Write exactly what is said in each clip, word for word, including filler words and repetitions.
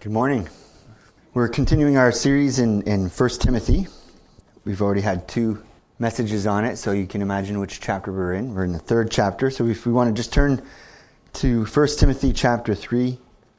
Good morning. We're continuing our series in, in First Timothy. We've already had two messages on it, so you can imagine which chapter we're in. We're in the third chapter, so if we want to just turn to First Timothy chapter three,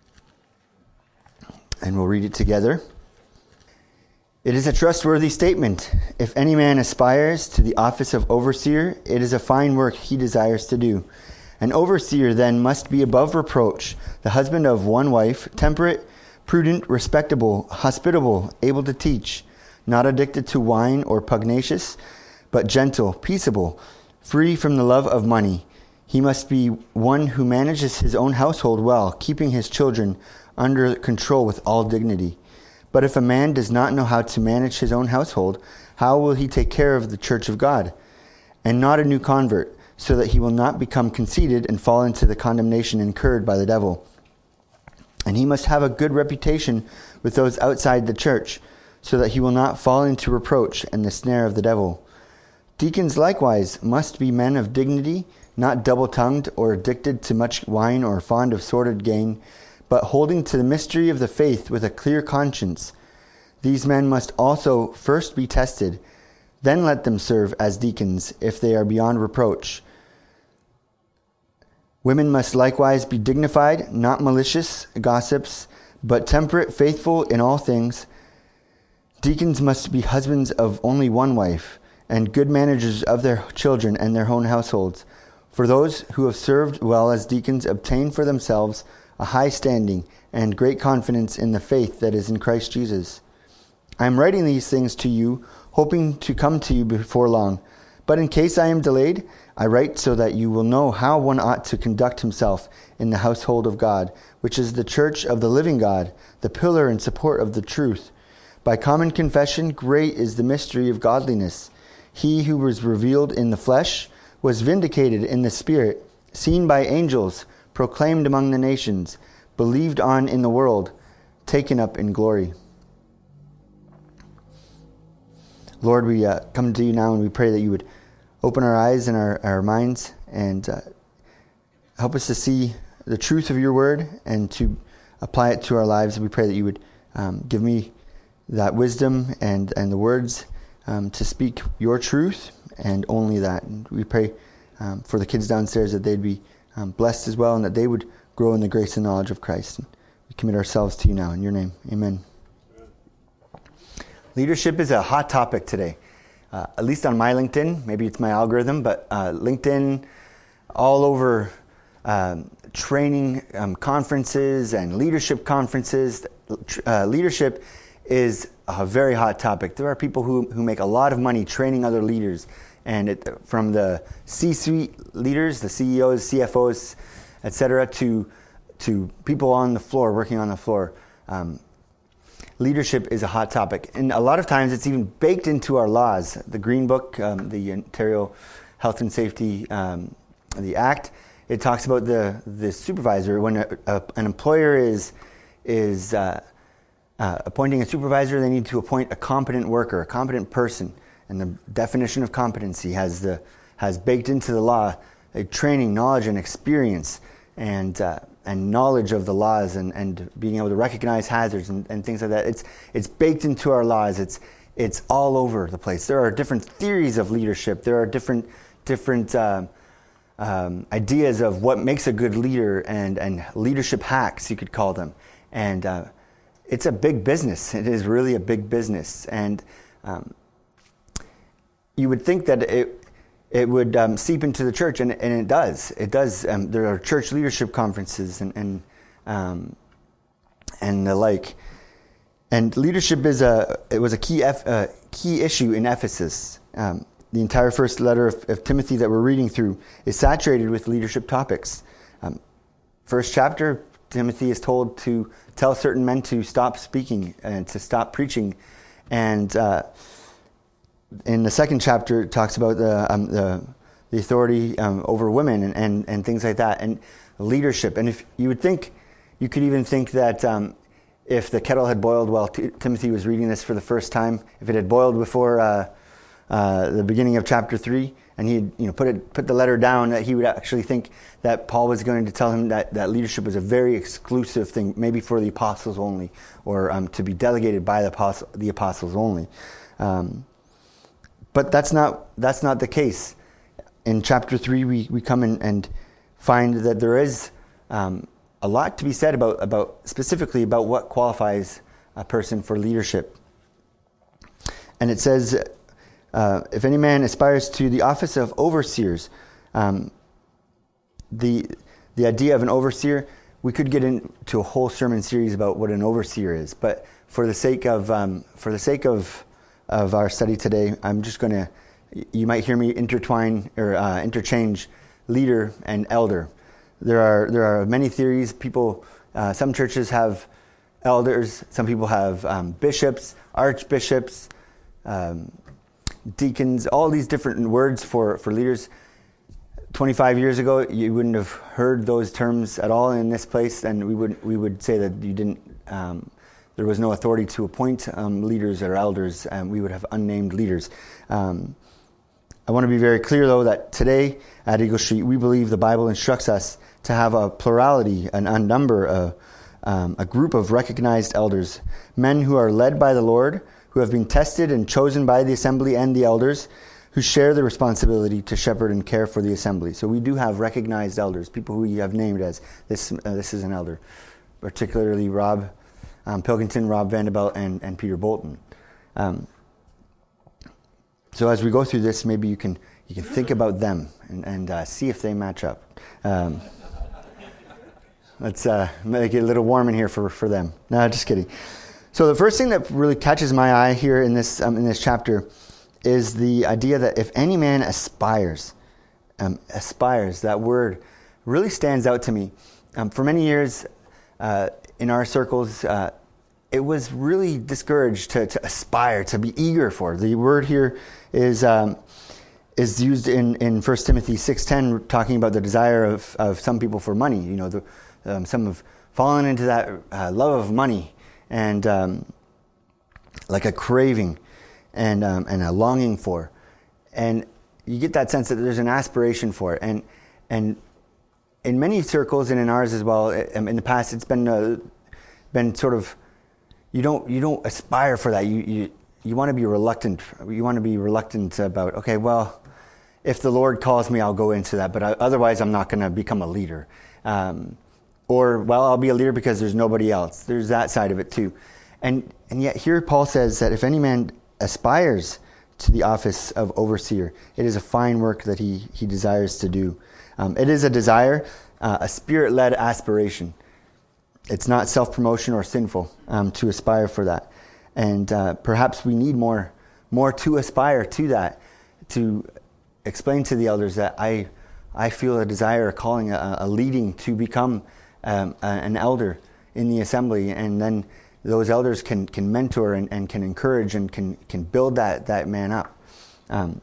and we'll read it together. It is a trustworthy statement. If any man aspires to the office of overseer, it is a fine work he desires to do. An overseer then must be above reproach, the husband of one wife, temperate, prudent, respectable, hospitable, able to teach, not addicted to wine or pugnacious, but gentle, peaceable, free from the love of money. He must be one who manages his own household well, keeping his children under control with all dignity. But if a man does not know how to manage his own household, how will he take care of the church of God? And not a new convert, so that he will not become conceited and fall into the condemnation incurred by the devil. And he must have a good reputation with those outside the church, so that he will not fall into reproach and the snare of the devil. Deacons likewise must be men of dignity, not double-tongued or addicted to much wine or fond of sordid gain, but holding to the mystery of the faith with a clear conscience. These men must also first be tested, then let them serve as deacons if they are beyond reproach. Women must likewise be dignified, not malicious gossips, but temperate, faithful in all things. Deacons must be husbands of only one wife, and good managers of their children and their own households. For those who have served well as deacons obtain for themselves a high standing and great confidence in the faith that is in Christ Jesus. I am writing these things to you, hoping to come to you before long. But in case I am delayed, I write so that you will know how one ought to conduct himself in the household of God, which is the church of the living God, the pillar and support of the truth. By common confession, great is the mystery of godliness. He who was revealed in the flesh was vindicated in the spirit, seen by angels, proclaimed among the nations, believed on in the world, taken up in glory. Lord, we uh, come to you now and we pray that you would open our eyes and our, our minds and uh, help us to see the truth of your word and to apply it to our lives. We pray that you would um, give me that wisdom and, and the words um, to speak your truth and only that. And we pray um, for the kids downstairs that they'd be um, blessed as well and that they would grow in the grace and knowledge of Christ. And we commit ourselves to you now in your name. Amen. Leadership is a hot topic today, uh, at least on my LinkedIn. Maybe it's my algorithm, but uh, LinkedIn, all over um, training um, conferences and leadership conferences. Uh, leadership is a very hot topic. There are people who, who make a lot of money training other leaders, and it, from the C-suite leaders, the C E Os, C F Os, et cetera, to to people on the floor, working on the floor. Um, Leadership is a hot topic, and a lot of times it's even baked into our laws. The Green Book, um, the Ontario Health and Safety, um, the Act, it talks about the the supervisor. When a, a, an employer is is uh, uh, appointing a supervisor, they need to appoint a competent worker, a competent person, and the definition of competency has the has baked into the law a training, knowledge, and experience, and uh, and knowledge of the laws and, and being able to recognize hazards and, and things like that. It's it's baked into our laws. It's it's all over the place. There are different theories of leadership. There are different different uh, um, ideas of what makes a good leader and, and leadership hacks, you could call them. And uh, it's a big business. It is really a big business. And um, you would think that it It would um, seep into the church, and, and it does. It does. Um, there are church leadership conferences and and um, and the like. And leadership is a it was a key F, uh, key issue in Ephesus. Um, the entire first letter of, of Timothy that we're reading through is saturated with leadership topics. Um, first chapter, Timothy is told to tell certain men to stop speaking and to stop preaching, and uh, in the second chapter, it talks about the um, the, the authority um, over women and, and, and things like that, and leadership. And if you would think, you could even think that um, if the kettle had boiled while T- Timothy was reading this for the first time, if it had boiled before uh, uh, the beginning of chapter three, and he you know put it put the letter down, that he would actually think that Paul was going to tell him that, that leadership was a very exclusive thing, maybe for the apostles only, or um, to be delegated by the apostle, the apostles only. Um, but that's not that's not the case. In chapter three, we, we come in and find that there is um, a lot to be said about about specifically about what qualifies a person for leadership. And it says, uh, if any man aspires to the office of overseers, um, the the idea of an overseer, we could get into a whole sermon series about what an overseer is. But for the sake of um, for the sake of of our study today, I'm just going to. You might hear me intertwine or uh, interchange leader and elder. There are there are many theories. People, uh, some churches have elders. Some people have um, bishops, archbishops, um, deacons. All these different words for, for leaders. twenty-five years ago, you wouldn't have heard those terms at all in this place, and we would we would say that you didn't. Um, there was no authority to appoint um, leaders or elders, and we would have unnamed leaders. Um, I want to be very clear, though, that today at Eagle Street, we believe the Bible instructs us to have a plurality, an unnumber, a, um, a group of recognized elders, men who are led by the Lord, who have been tested and chosen by the assembly and the elders, who share the responsibility to shepherd and care for the assembly. So we do have recognized elders, people who you have named as this. Uh, this is an elder, particularly Rob um, Pilkington, Rob Vanderbilt, and, and Peter Bolton. Um, So as we go through this, maybe you can you can think about them and, and uh, see if they match up. Um, let's uh, make it a little warm in here for, for them. No, just kidding. So the first thing that really catches my eye here in this um, in this chapter is the idea that if any man aspires, um, aspires, that word really stands out to me. Um, for many years uh, in our circles, uh, it was really discouraged to, to aspire, to be eager for. The word here is um, is used in, in First Timothy six ten, talking about the desire of, of some people for money. You know, the, um, some have fallen into that uh, love of money and um, like a craving and um, and a longing for. And you get that sense that there's an aspiration for it. And, and in many circles, and in ours as well, in the past, it's been uh, been sort of, You don't you don't aspire for that. You you you want to be reluctant. You want to be reluctant about, okay, well, if the Lord calls me, I'll go into that. But I, otherwise, I'm not going to become a leader. Um, or, well, I'll be a leader because there's nobody else. There's that side of it too. And and yet here Paul says that if any man aspires to the office of overseer, it is a fine work that he, he desires to do. Um, it is a desire, uh, a spirit-led aspiration. It's not self-promotion or sinful um, to aspire for that. And uh, perhaps we need more more to aspire to that, to explain to the elders that I I feel a desire, a calling, a, a leading to become um, a, an elder in the assembly. And then those elders can, can mentor and, and can encourage and can, can build that, that man up. Um,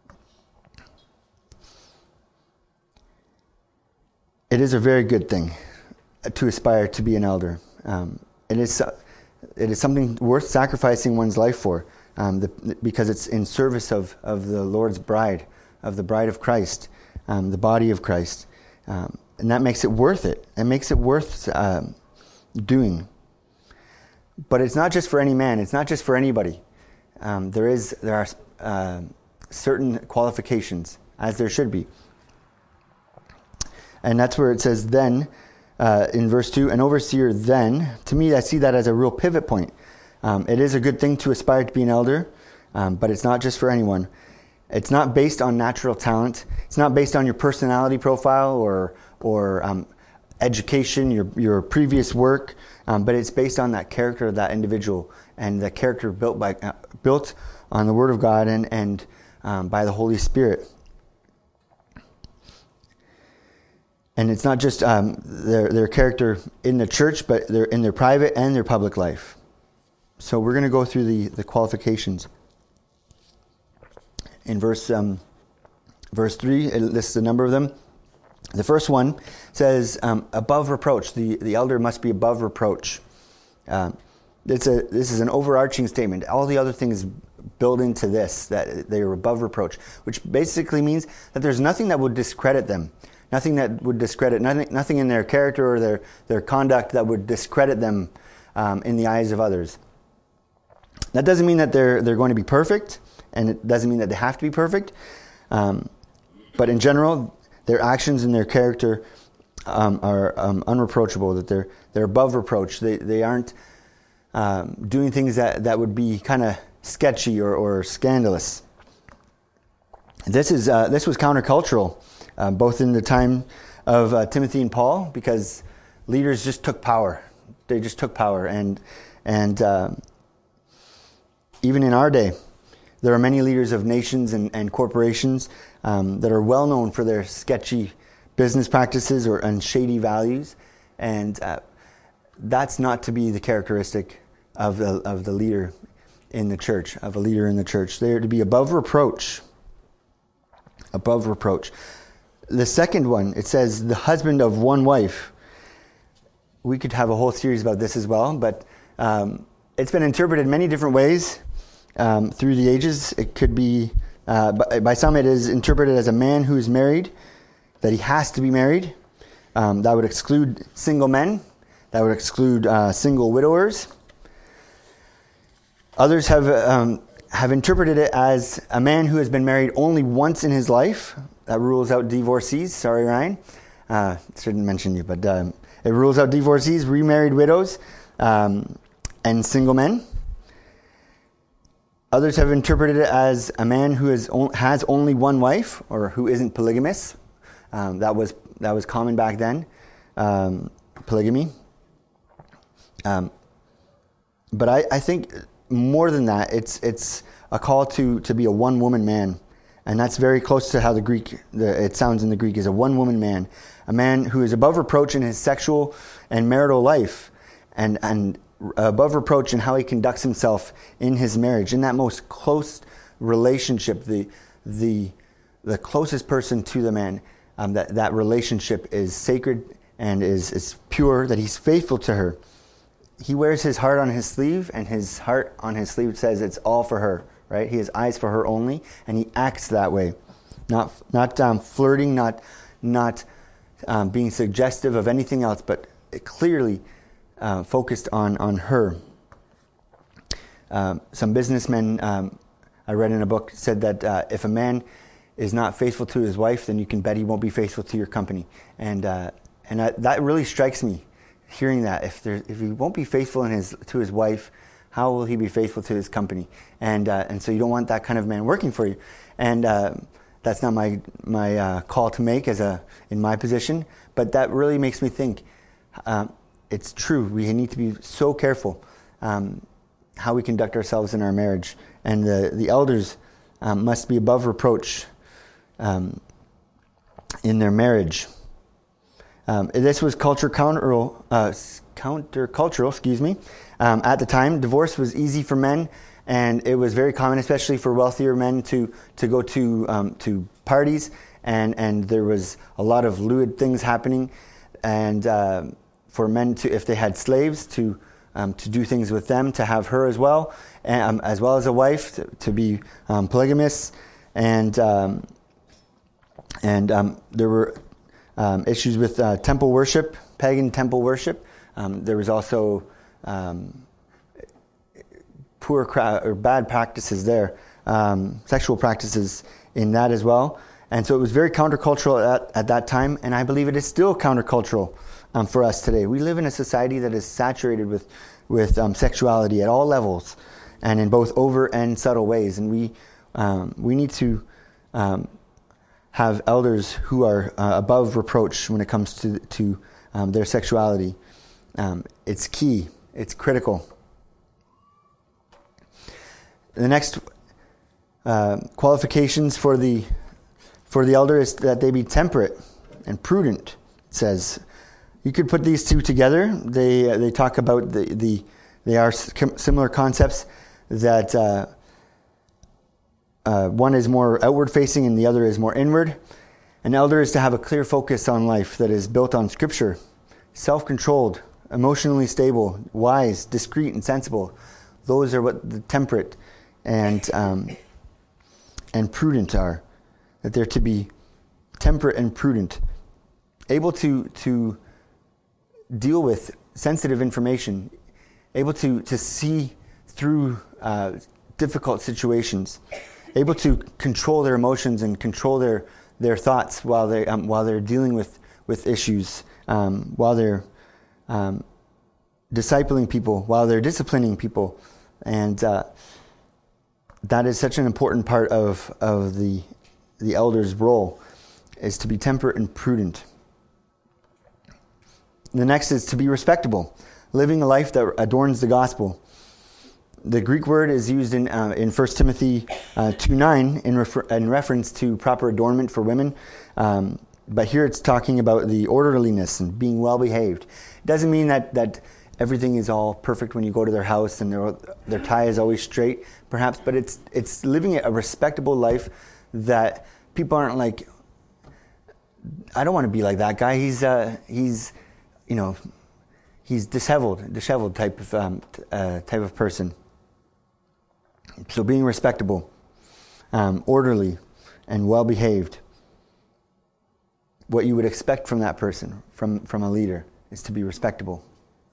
it is a very good thing to aspire to be an elder. Um, it is it is something worth sacrificing one's life for, um, the, because it's in service of, of the Lord's bride, of the bride of Christ, um, the body of Christ. Um, and that makes it worth it. It makes it worth um, doing. But it's not just for any man. It's not just for anybody. Um, there is there are uh, certain qualifications, as there should be. And that's where it says, then, Uh, in verse two, an overseer then, to me, I see that as a real pivot point. Um, it is a good thing to aspire to be an elder, um, but it's not just for anyone. It's not based on natural talent. It's not based on your personality profile or or um, education, your your previous work, um, but it's based on that character of that individual and the character built by uh, built on the Word of God and and um, by the Holy Spirit. And it's not just um, their their character in the church, but they're in their private and their public life. So we're going to go through the, the qualifications. In verse um, verse three, it lists a number of them. The first one says um, above reproach. The the elder must be above reproach. Um, it's a this is an overarching statement. All the other things build into this, that they are above reproach, which basically means that there's nothing that would discredit them, nothing that would discredit, nothing, nothing in their character or their, their conduct that would discredit them um, in the eyes of others. That doesn't mean that they're they're going to be perfect, and it doesn't mean that they have to be perfect. Um, but in general, their actions and their character um, are um, unreproachable. That they're they're above reproach. They they aren't um, doing things that, that would be kind of sketchy or, or scandalous. This is uh, this was countercultural, uh, both in the time of uh, Timothy and Paul, because leaders just took power. They just took power, and and uh, even in our day, there are many leaders of nations and, and corporations um, that are well known for their sketchy business practices or and shady values, and uh, that's not to be the characteristic of the of the leader in the church, of a leader in the church. They are to be above reproach. Above reproach. The second one, it says the husband of one wife. We could have a whole series about this as well, but um, it's been interpreted many different ways um, through the ages. It could be, uh, by, by some it is interpreted as a man who is married, that he has to be married. Um, that would exclude single men. That would exclude uh, single widowers. Others have um, have interpreted it as a man who has been married only once in his life. That rules out divorcees. Sorry, Ryan. Uh, shouldn't mention you, but um, it rules out divorcees, remarried widows, um, and single men. Others have interpreted it as a man who is, has only one wife, or who isn't polygamous. Um, that was that was common back then, um, polygamy. Um, but I, I think more than that, it's it's a call to to be a one woman man, and that's very close to how the Greek the, it sounds in the Greek is a one woman man, a man who is above reproach in his sexual and marital life, and and above reproach in how he conducts himself in his marriage, in that most close relationship, the the the closest person to the man. Um, that that relationship is sacred and is is pure. That he's faithful to her. He wears his heart on his sleeve, and his heart on his sleeve says it's all for her, right? He has eyes for her only, and he acts that way. Not not um, flirting, not not um, being suggestive of anything else, but clearly uh, focused on, on her. Um, some businessmen um, I read in a book said that uh, if a man is not faithful to his wife, then you can bet he won't be faithful to your company. And uh, and I, that really strikes me. Hearing that, if there, if he won't be faithful in his to his wife, how will he be faithful to his company? And uh, and so you don't want that kind of man working for you. And uh, that's not my my uh, call to make as a in my position. But that really makes me think. Um, it's true. We need to be so careful um, how we conduct ourselves in our marriage, and the the elders um, must be above reproach um, in their marriage. Um, this was culture counter, uh, countercultural, excuse me. Um, at the time, divorce was easy for men, and it was very common, especially for wealthier men, to to go to um, to parties, and and there was a lot of lewd things happening, and uh, for men to, if they had slaves, to um, to do things with them, to have her as well, and, um, as well as a wife, to, to be um, polygamous, and um, and um, there were. Um, issues with uh, temple worship, pagan temple worship. Um, there was also um, poor cra- or bad practices there, um, sexual practices in that as well. And so it was very countercultural at, at that time, and I believe it is still countercultural um, for us today. We live in a society that is saturated with with um, sexuality at all levels, and in both overt and subtle ways. And we um, we need to um, have elders who are uh, above reproach when it comes to to um, their sexuality. Um, it's key. It's critical. The next uh, qualifications for the for the elder is that they be temperate and prudent. It says you could put these two together. They uh, they talk about the the they are similar concepts that. Uh, Uh, one is more outward facing and the other is more inward. An elder is to have a clear focus on life that is built on Scripture, self-controlled, emotionally stable, wise, discreet, and sensible. Those are what the temperate and um, and prudent are. That they're to be temperate and prudent, able to to deal with sensitive information, able to to see through uh, difficult situations, able to control their emotions and control their their thoughts while they um, while they're dealing with with issues, um, while they're um, discipling people, while they're disciplining people, and uh, that is such an important part of of the the elder's role, is to be temperate and prudent. The next is to be respectable, living a life that adorns the gospel. The Greek word is used in uh, in First Timothy uh, two nine in, refer- in reference to proper adornment for women. Um, but here it's talking about the orderliness and being well behaved. It doesn't mean that, that everything is all perfect when you go to their house and their their tie is always straight, perhaps, but it's it's living a respectable life that people aren't like, I don't want to be like that guy. He's uh, he's you know he's disheveled, disheveled type of um, uh, type of person. So being respectable, um, orderly, and well behaved. What you would expect from that person, from, from a leader, is to be respectable.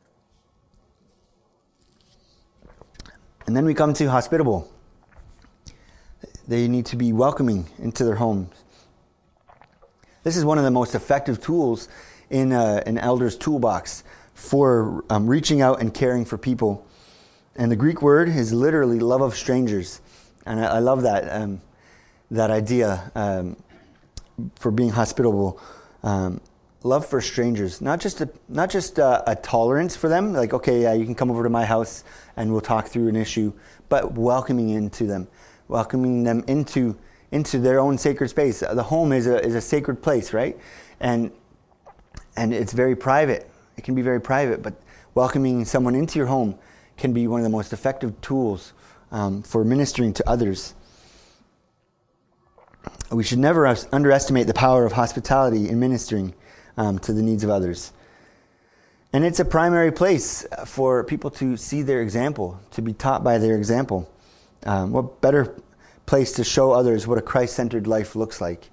And then we come to hospitable. They need to be welcoming into their homes. This is one of the most effective tools in uh, an elder's toolbox for um, reaching out and caring for people. And the Greek word is literally love of strangers. And I, I love that um, that idea um, for being hospitable. Um, love for strangers. Not just a, not just a, a tolerance for them, like, okay, yeah, you can come over to my house and we'll talk through an issue, but welcoming into them, welcoming them into into their own sacred space. The home is a is a sacred place, right? And and it's very private. It can be very private, but welcoming someone into your home can be one of the most effective tools um, for ministering to others. We should never underestimate the power of hospitality in ministering um, to the needs of others. And it's a primary place for people to see their example, to be taught by their example. Um, what better place to show others what a Christ-centered life looks like?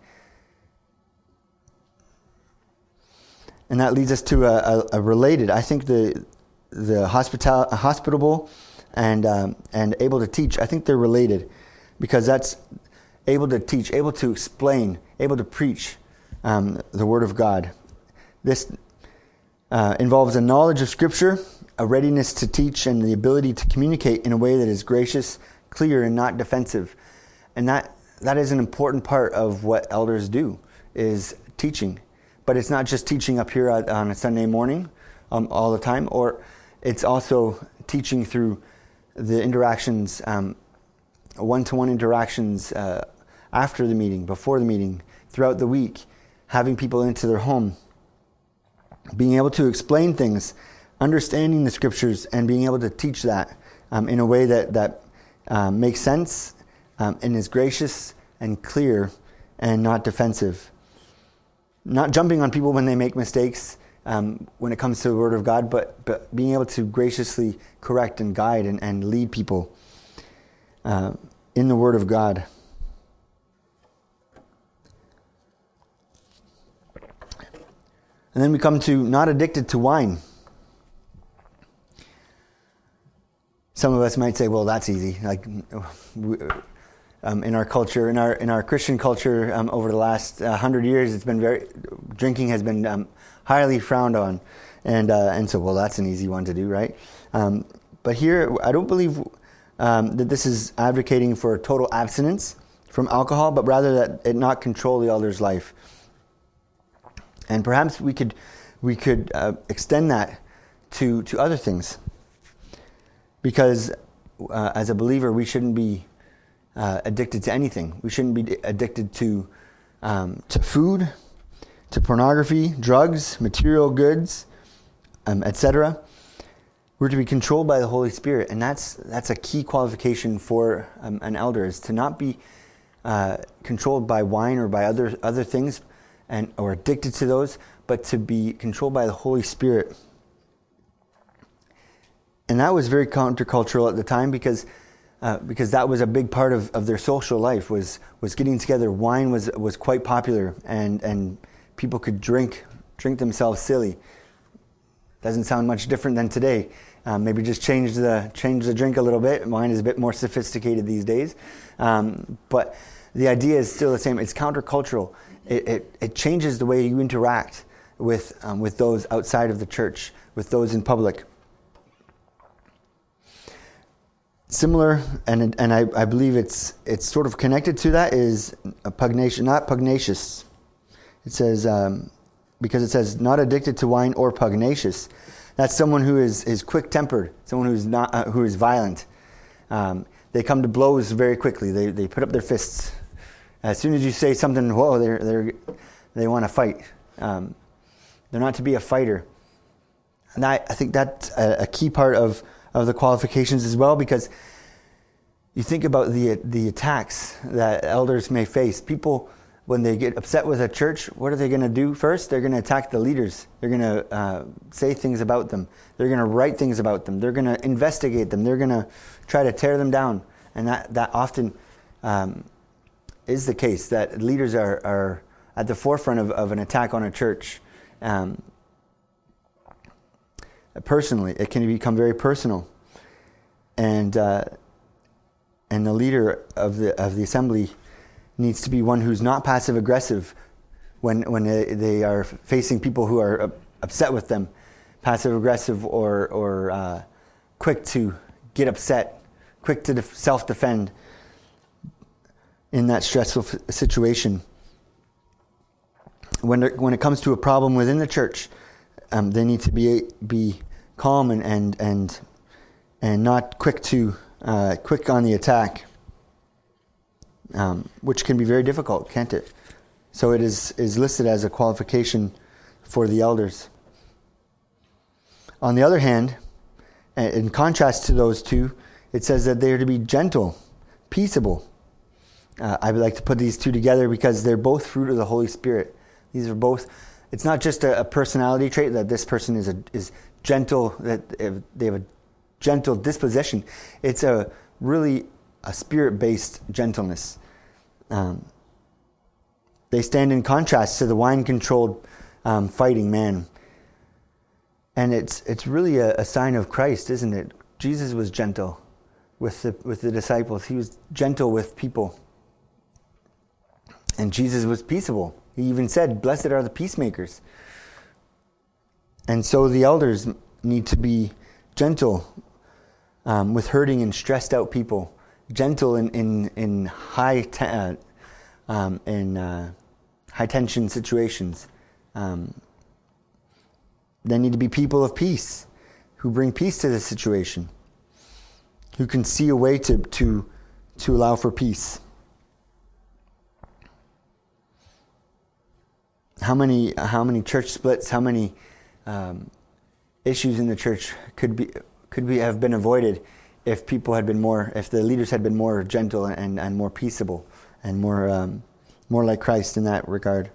And that leads us to a, a, a related, I think the the hospital, hospitable and um, and able to teach, I think they're related, because that's able to teach, able to explain, able to preach um, the Word of God. This uh, involves a knowledge of Scripture, a readiness to teach, and the ability to communicate in a way that is gracious, clear, and not defensive. And that that is an important part of what elders do, is teaching. But it's not just teaching up here on a Sunday morning um, all the time, or it's also teaching through the interactions, um, one-to-one interactions uh, after the meeting, before the meeting, throughout the week, having people into their home, being able to explain things, understanding the Scriptures, and being able to teach that um, in a way that, that um, makes sense um, and is gracious and clear and not defensive. Not jumping on people when they make mistakes um, when it comes to the Word of God, but, but being able to graciously correct and guide and, and lead people uh, in the Word of God. And then we come to not addicted to wine. Some of us might say, well, that's easy. Like, um, in our culture, in our in our Christian culture, um, over the last uh, hundred years, it's been very drinking has been um, highly frowned on, and uh, and so well, that's an easy one to do, right? Um, but here, I don't believe um, that this is advocating for total abstinence from alcohol, but rather that it not control the elder's life. And perhaps we could we could uh, extend that to to other things, because uh, as a believer, we shouldn't be uh, addicted to anything. We shouldn't be addicted to um, to food, to pornography, drugs, material goods, um, et cetera. We're to be controlled by the Holy Spirit, and that's that's a key qualification for um, an elder, is to not be uh, controlled by wine or by other other things, and or addicted to those, but to be controlled by the Holy Spirit. And that was very countercultural at the time, because uh, because that was a big part of, of their social life, was was getting together. Wine was was quite popular, and and people could drink drink themselves silly. Doesn't sound much different than today. Um, maybe just change the change the drink a little bit. Wine is a bit more sophisticated these days, um, but the idea is still the same. It's countercultural. It it, it changes the way you interact with um, with those outside of the church, with those in public. Similar, and and I, I believe it's it's sort of connected to that, is a pugnacious, not pugnacious. It says um, because it says not addicted to wine or pugnacious. That's someone who is, is quick-tempered, someone who's not uh, who is violent. Um, they come to blows very quickly. They they put up their fists as soon as you say something. Whoa, they they they want to fight. Um, they're not to be a fighter, and I, I think that's a, a key part of. of the qualifications as well, because you think about the the attacks that elders may face. People, when they get upset with a church, what are they going to do first? They're going to attack the leaders. They're going to uh, say things about them. They're going to write things about them. They're going to investigate them. They're going to try to tear them down. And that, that often um, is the case, that leaders are, are at the forefront of, of an attack on a church. Um, Personally, it can become very personal, and uh, and the leader of the of the assembly needs to be one who's not passive aggressive when when they, they are facing people who are upset with them, passive aggressive or or uh, quick to get upset, quick to def- self defend in that stressful f- situation. When there, when it comes to a problem within the church. Um, they need to be be calm and and and, and not quick to uh, quick on the attack, um, which can be very difficult, can't it? So it is is listed as a qualification for the elders. On the other hand, in contrast to those two, it says that they are to be gentle, peaceable. Uh, I would like to put these two together because they're both fruit of the Holy Spirit. These are both. It's not just a, a personality trait that this person is a, is gentle, that they have a gentle disposition. It's a really a spirit-based gentleness. Um, they stand in contrast to the wine-controlled um, fighting man. And it's it's really a, a sign of Christ, isn't it? Jesus was gentle with the with the disciples. He was gentle with people. And Jesus was peaceable. He even said, "Blessed are the peacemakers." And so the elders need to be gentle um, with hurting and stressed out people, gentle in in, in high te- uh, um, in uh, high tension situations. Um, they need to be people of peace, who bring peace to the situation, who can see a way to to to allow for peace. How many how many church splits, how many um, issues in the church could be could be have been avoided if people had been more, if the leaders had been more gentle and, and more peaceable and more um, more like Christ in that regard.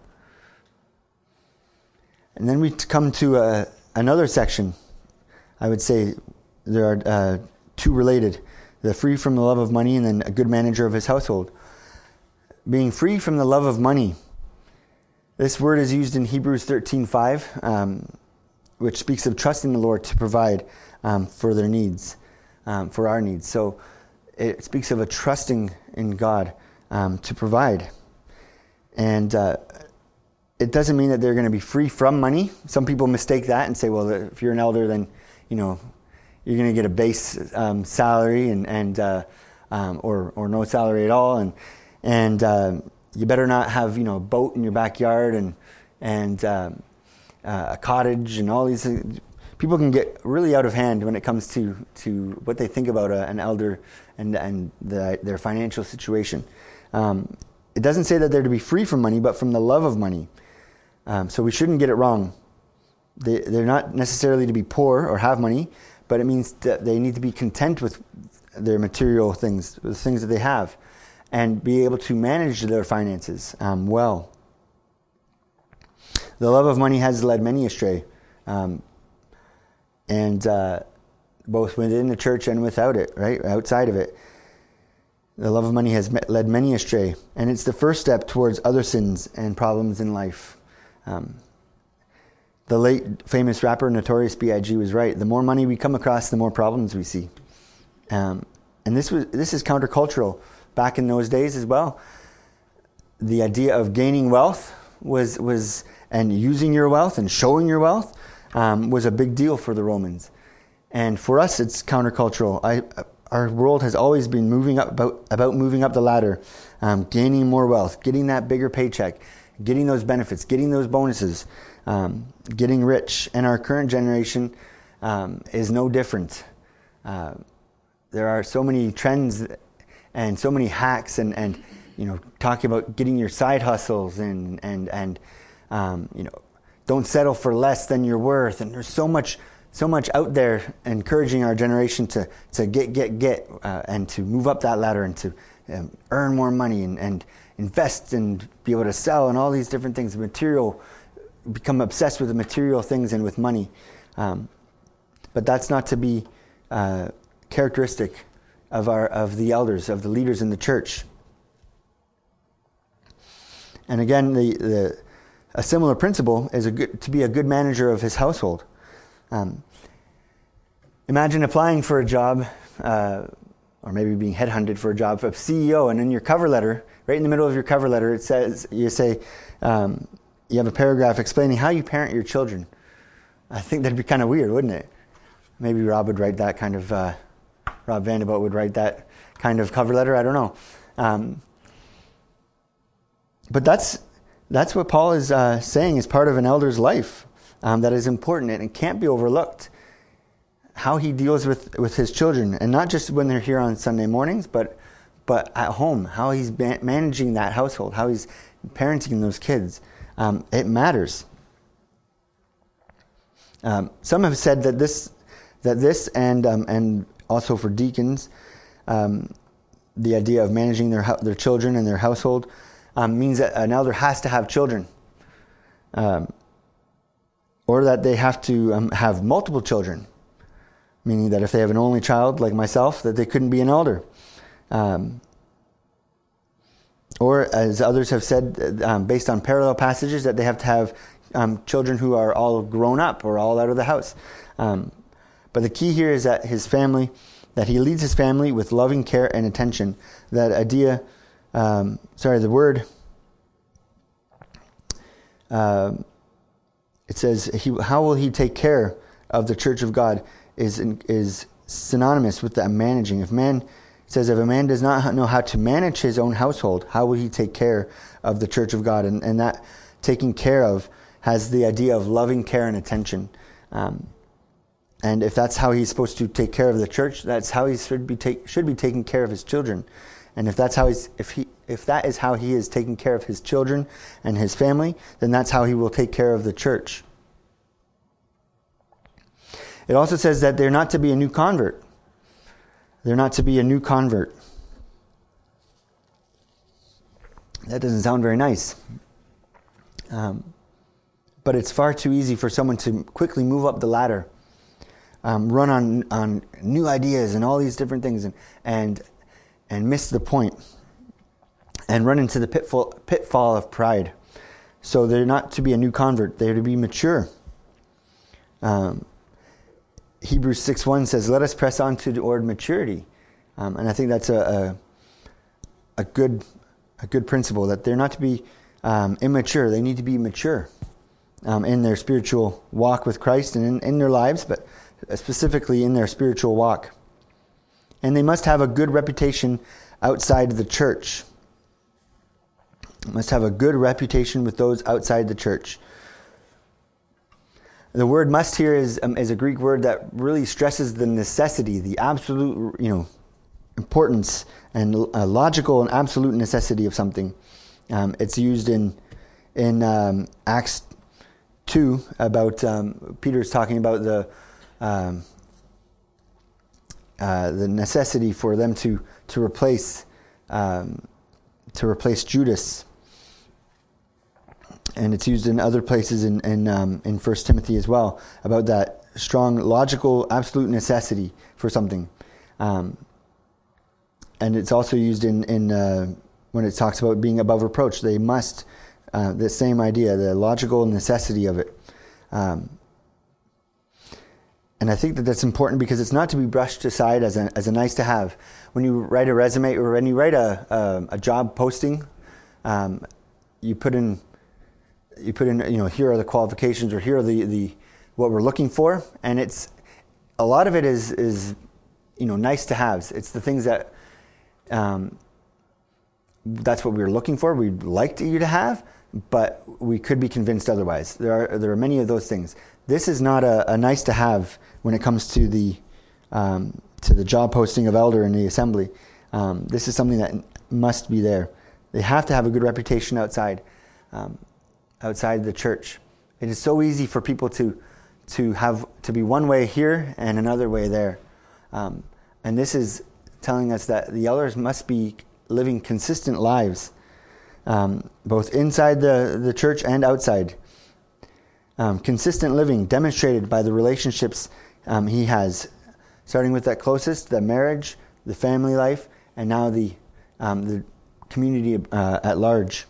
And then we come to uh, another section. I would say there are uh, two related: the free from the love of money, and then a good manager of his household. Being free from the love of money. This word is used in Hebrews thirteen five, um, which speaks of trusting the Lord to provide um, for their needs, um, for our needs. So it speaks of a trusting in God um, to provide. And uh, it doesn't mean that they're going to be free from money. Some people mistake that and say, well, if you're an elder, then, you know, you're going to get a base um, salary and, and uh, um, or or no salary at all. And, and uh, you better not have, you know, a boat in your backyard and and um, uh, a cottage and all these things. People can get really out of hand when it comes to, to what they think about a, an elder and and the, their financial situation. Um, it doesn't say that they're to be free from money, but from the love of money. Um, so we shouldn't get it wrong. They, they're not necessarily to be poor or have money, but it means that they need to be content with their material things, the things that they have, and be able to manage their finances um, well. The love of money has led many astray, um, and uh, both within the church and without it, right, outside of it. The love of money has led many astray, and it's the first step towards other sins and problems in life. Um, the late famous rapper Notorious B I G was right. The more money we come across, the more problems we see. Um, and this was this is countercultural back in those days as well. The idea of gaining wealth was was and using your wealth and showing your wealth um, was a big deal for the Romans. And for us, it's countercultural. I, our world has always been moving up about, about moving up the ladder, um, gaining more wealth, getting that bigger paycheck, getting those benefits, getting those bonuses, um, getting rich. And our current generation um, is no different. Uh, there are so many trends and so many hacks, and, and you know, talking about getting your side hustles and and and um, you know, don't settle for less than you're worth. And there's so much. So much out there encouraging our generation to, to get, get, get, uh, and to move up that ladder and to um, earn more money and, and invest and be able to sell and all these different things. Material, become obsessed with the material things and with money. Um, but that's not to be uh, characteristic of our of the elders, of the leaders in the church. And again, the, the a similar principle is a good, to be a good manager of his household. Um, imagine applying for a job, uh, or maybe being headhunted for a job of C E O, and in your cover letter, right in the middle of your cover letter, it says, you say, um, you have a paragraph explaining how you parent your children. I think that'd be kind of weird, wouldn't it? Maybe Rob would write that kind of, uh, Rob Vanderbilt would write that kind of cover letter, I don't know. Um, but that's, that's what Paul is uh, saying is part of an elder's life. Um, that is important and it can't be overlooked. How he deals with, with his children, and not just when they're here on Sunday mornings, but but at home. How he's ba- managing that household, how he's parenting those kids. Um, it matters. Um, some have said that this that this and um, and also for deacons, um, the idea of managing their their children and their household um, means that an elder has to have children. Um, Or that they have to um, have multiple children, meaning that if they have an only child, like myself, that they couldn't be an elder. Um, or, as others have said, um, based on parallel passages, that they have to have um, children who are all grown up or all out of the house. Um, but the key here is that his family, that he leads his family with loving care and attention. That idea, um, sorry, the word... Uh, It says, he, how will he take care of the church of God is is synonymous with the managing. If man it says, if a man does not know how to manage his own household, how will he take care of the church of God? And, and that taking care of has the idea of loving care and attention. Um, and if that's how he's supposed to take care of the church, that's how he should be take, should be taking care of his children. And if that's how he's if he if that is how he is taking care of his children and his family, then that's how he will take care of the church. It also says that they're not to be a new convert. They're not to be a new convert. That doesn't sound very nice. Um, but it's far too easy for someone to quickly move up the ladder, um, run on on new ideas and all these different things, and and and miss the point, and run into the pitfall pitfall of pride. So they're not to be a new convert. They're to be mature. Um, Hebrews six one says, "Let us press on toward maturity," um, and I think that's a, a a good a good principle, that they're not to be um, immature. They need to be mature um, in their spiritual walk with Christ and in, in their lives, but specifically in their spiritual walk. And they must have a good reputation outside the church. Must have a good reputation with those outside the church. The word "must" here is um, is a Greek word that really stresses the necessity, the absolute, you know, importance and uh, logical and absolute necessity of something. Um, it's used in in um, Acts two about um, Peter's talking about the um, uh, the necessity for them to to replace um, to replace Judas. And it's used in other places in in, um, in First Timothy as well, about that strong, logical, absolute necessity for something. Um, and it's also used in, in uh, when it talks about being above reproach. They must, uh, the same idea, the logical necessity of it. Um, and I think that that's important because it's not to be brushed aside as a, as a nice to have. When you write a resume or when you write a, a, a job posting, um, you put in, you put in, you know, here are the qualifications, or here are the, the what we're looking for, and it's, a lot of it is, is you know, nice to haves. It's the things that, um, that's what we were looking for, we'd like you to have, but we could be convinced otherwise. There are there are many of those things. This is not a, a nice to have when it comes to the um, to the job posting of elder in the assembly. Um, this is something that must be there. They have to have a good reputation outside, um, outside the church. It is so easy for people to to have to be one way here and another way there, um, and this is telling us that the elders must be living consistent lives, um, both inside the, the church and outside. Um, consistent living demonstrated by the relationships um, he has, starting with that closest, the marriage, the family life, and now the um, the community uh, at large.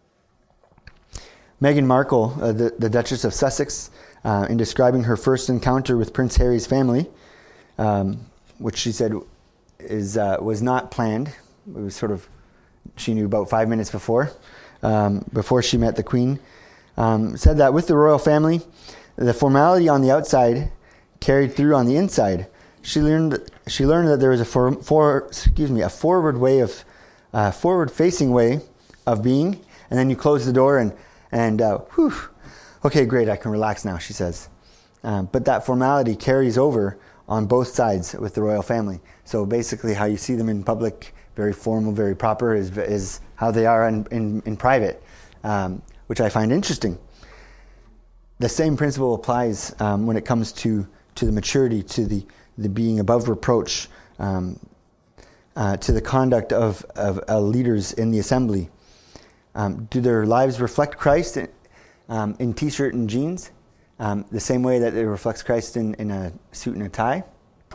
Meghan Markle, uh, the, the Duchess of Sussex, uh, in describing her first encounter with Prince Harry's family, um, which she said is uh, was not planned. It was sort of, she knew about five minutes before, um, before she met the Queen, um, said that with the royal family, the formality on the outside carried through on the inside. She learned she learned that there was a for, for excuse me a forward way of uh, forward facing way of being, and then you close the door and and uh, whew, okay, great, I can relax now, she says. Um, but that formality carries over on both sides with the royal family. So basically, how you see them in public, very formal, very proper, is is how they are in in, in private, um, which I find interesting. The same principle applies um, when it comes to to the maturity, to the the being above reproach, um, uh, to the conduct of of uh, leaders in the assembly. Um, do their lives reflect Christ in, um, in t-shirt and jeans, um, the same way that it reflects Christ in, in a suit and a tie?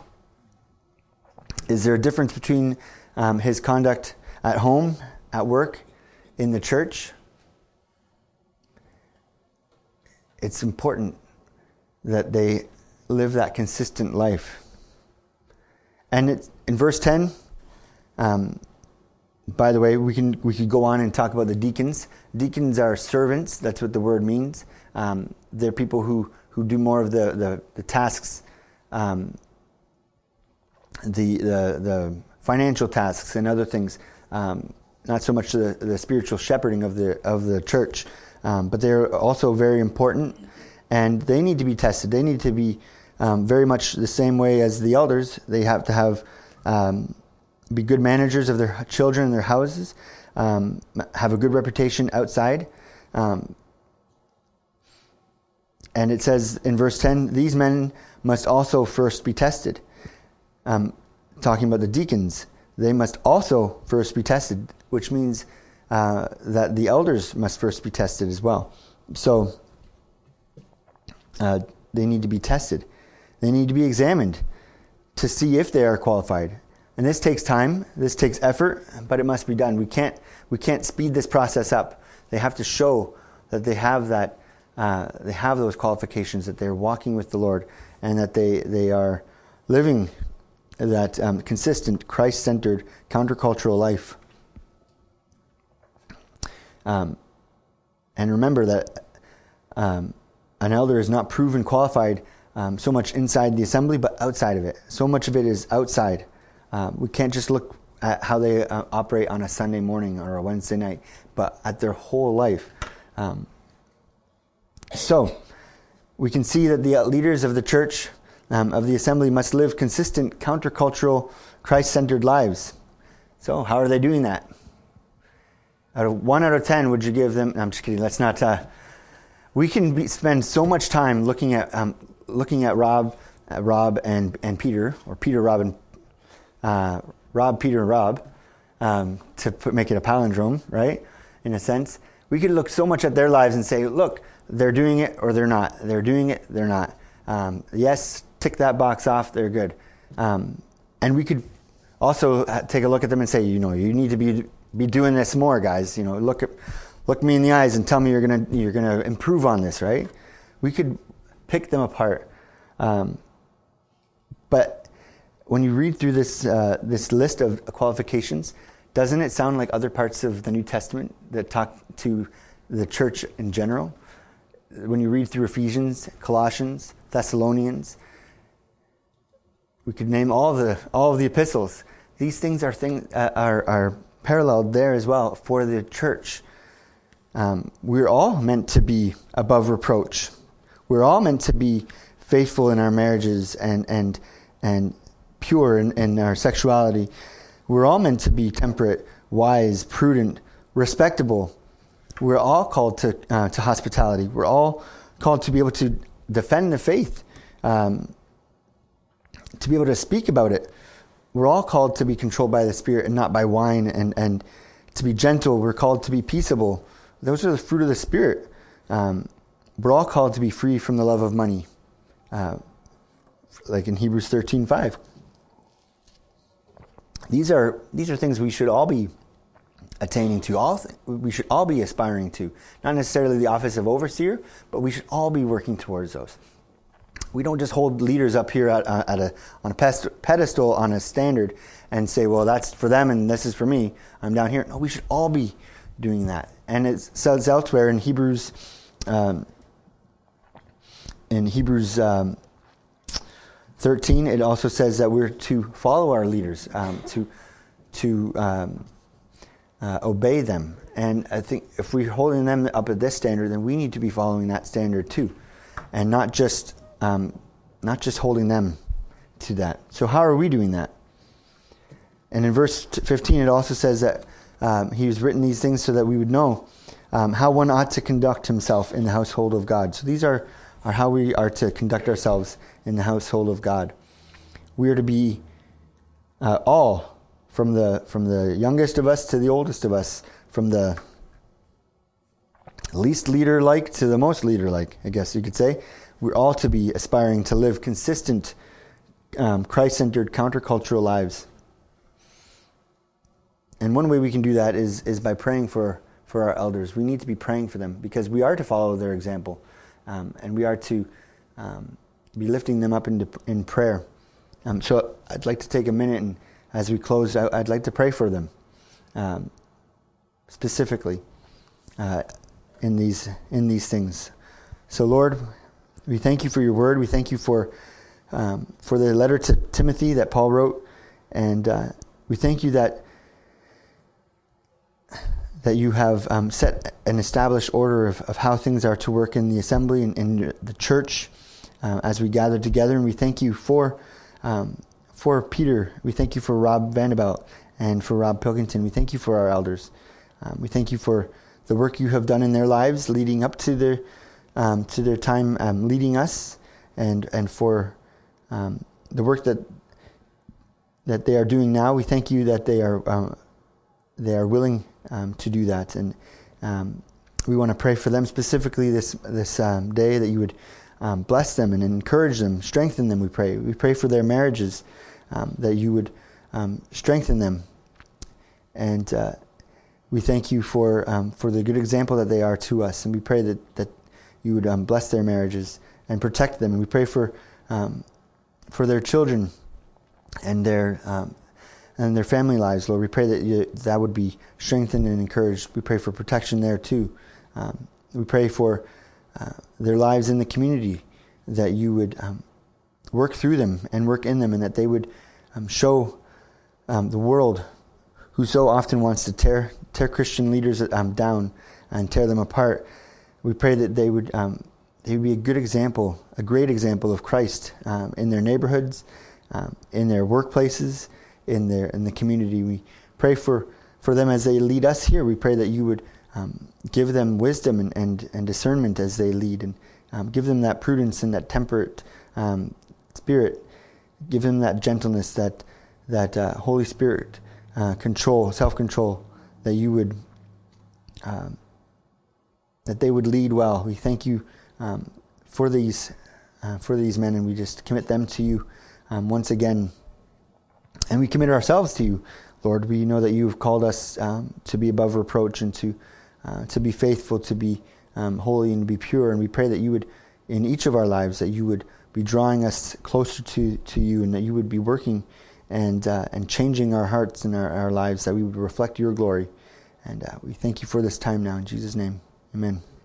Is there a difference between um, his conduct at home, at work, in the church? It's important that they live that consistent life. And it, in verse ten, um, by the way, we can we could go on and talk about the deacons. Deacons are servants. That's what the word means. Um, they're people who, who do more of the the, the tasks, um, the, the the financial tasks and other things. Um, not so much the, the spiritual shepherding of the of the church, um, but they're also very important, and they need to be tested. They need to be um, very much the same way as the elders. They have to have. Um, be good managers of their children and their houses, um, have a good reputation outside. Um, and it says in verse ten, these men must also first be tested. Um, talking about the deacons, they must also first be tested, which means uh, that the elders must first be tested as well. So uh, they need to be tested. They need to be examined to see if they are qualified. And this takes time, this takes effort, but it must be done. We can't we can't speed this process up. They have to show that they have that uh, they have those qualifications, that they're walking with the Lord, and that they they are living that um, consistent, Christ-centered, countercultural life. Um, and remember that um, an elder is not proven qualified um, so much inside the assembly, but outside of it. So much of it is outside. Uh, we can't just look at how they uh, operate on a Sunday morning or a Wednesday night, but at their whole life. Um, so, we can see that the leaders of the church, um, of the assembly, must live consistent, countercultural, Christ-centered lives. So, how are they doing that? Out of one out of ten, would you give them? No, I'm just kidding. Let's not. Uh, we can be, spend so much time looking at um, looking at Rob, uh, Rob and and Peter, or Peter, Rob, and Uh, Rob, Peter, and Rob, um, to put, make it a palindrome, right? In a sense, we could look so much at their lives and say, look, they're doing it or they're not. They're doing it, they're not. Um, yes, tick that box off, they're good. Um, and we could also take a look at them and say, you know, you need to be be doing this more, guys. You know, look at look me in the eyes and tell me you're gonna you're gonna improve on this, right? We could pick them apart, um, but when you read through this uh, this list of qualifications, doesn't it sound like other parts of the New Testament that talk to the church in general? When you read through Ephesians, Colossians, Thessalonians, we could name all the all of the epistles. These things are things uh, are are paralleled there as well for the church. Um, we're all meant to be above reproach. We're all meant to be faithful in our marriages and and and pure in, in our sexuality. We're all meant to be temperate, wise, prudent, respectable. We're all called to uh, to hospitality. We're all called to be able to defend the faith, um, to be able to speak about it. We're all called to be controlled by the Spirit and not by wine, and, and to be gentle. We're called to be peaceable. Those are the fruit of the Spirit. Um, we're all called to be free from the love of money, uh, like in Hebrews thirteen five. These are these are things we should all be attaining to. All th- we should all be aspiring to. Not necessarily the office of overseer, but we should all be working towards those. We don't just hold leaders up here at, uh, at a on a pest- pedestal on a standard and say, well, that's for them and this is for me. I'm down here. No, we should all be doing that. And it says elsewhere in Hebrews, um, in Hebrews um, thirteen, it also says that we're to follow our leaders, um, to to um, uh, obey them. And I think if we're holding them up at this standard, then we need to be following that standard too, and not just um, not just holding them to that. So how are we doing that? And in verse fifteen, it also says that um, he has written these things so that we would know um, how one ought to conduct himself in the household of God. So these are, are how we are to conduct ourselves in the household of God. We are to be uh, all, from the from the youngest of us to the oldest of us, from the least leader-like to the most leader-like, I guess you could say. We're all to be aspiring to live consistent, um, Christ-centered, countercultural lives. And one way we can do that is is by praying for, for our elders. We need to be praying for them because we are to follow their example. Um, and we are to um, be lifting them up in, in prayer. Um, so I'd like to take a minute, and as we close, I, I'd like to pray for them um, specifically uh, in these in these things. So Lord, we thank you for your word. We thank you for um, for the letter to Timothy that Paul wrote, and uh, we thank you that that you have um, set an established order of, of how things are to work in the assembly and in the church uh, as we gather together. And we thank you for um, for Peter. We thank you for Rob Vanderbilt and for Rob Pilkington. We thank you for our elders. Um, we thank you for the work you have done in their lives leading up to their um, to their time um, leading us, and and for um, the work that that they are doing now. We thank you that they are um, they are willing Um, to do that, and um, we want to pray for them specifically this this um, day, that you would um, bless them and encourage them, strengthen them. We pray. We pray for their marriages, um, that you would um, strengthen them, and uh, we thank you for um, for the good example that they are to us. And we pray that that you would um, bless their marriages and protect them. And we pray for um, for their children and their um, and their family lives, Lord. We pray that you, that would be strengthened and encouraged. We pray for protection there too. Um, we pray for uh, their lives in the community, that you would um, work through them and work in them, and that they would um, show um, the world, who so often wants to tear tear Christian leaders um, down and tear them apart. We pray that they would um, they would be a good example, a great example of Christ um, in their neighborhoods, um, in their workplaces, in their in the community. We pray for, for them as they lead us here. We pray that you would um, give them wisdom and, and, and discernment as they lead, and um, give them that prudence and that temperate um, spirit. Give them that gentleness, that that uh, Holy Spirit uh, control, self-control, that you would um, that they would lead well. We thank you um, for these uh, for these men, and we just commit them to you um, once again. And we commit ourselves to you, Lord. We know that you have called us um, to be above reproach and to uh, to be faithful, to be um, holy and to be pure. And we pray that you would, in each of our lives, that you would be drawing us closer to, to you, and that you would be working and uh, and changing our hearts and our, our lives, that we would reflect your glory. And uh, we thank you for this time now. In Jesus' name, amen.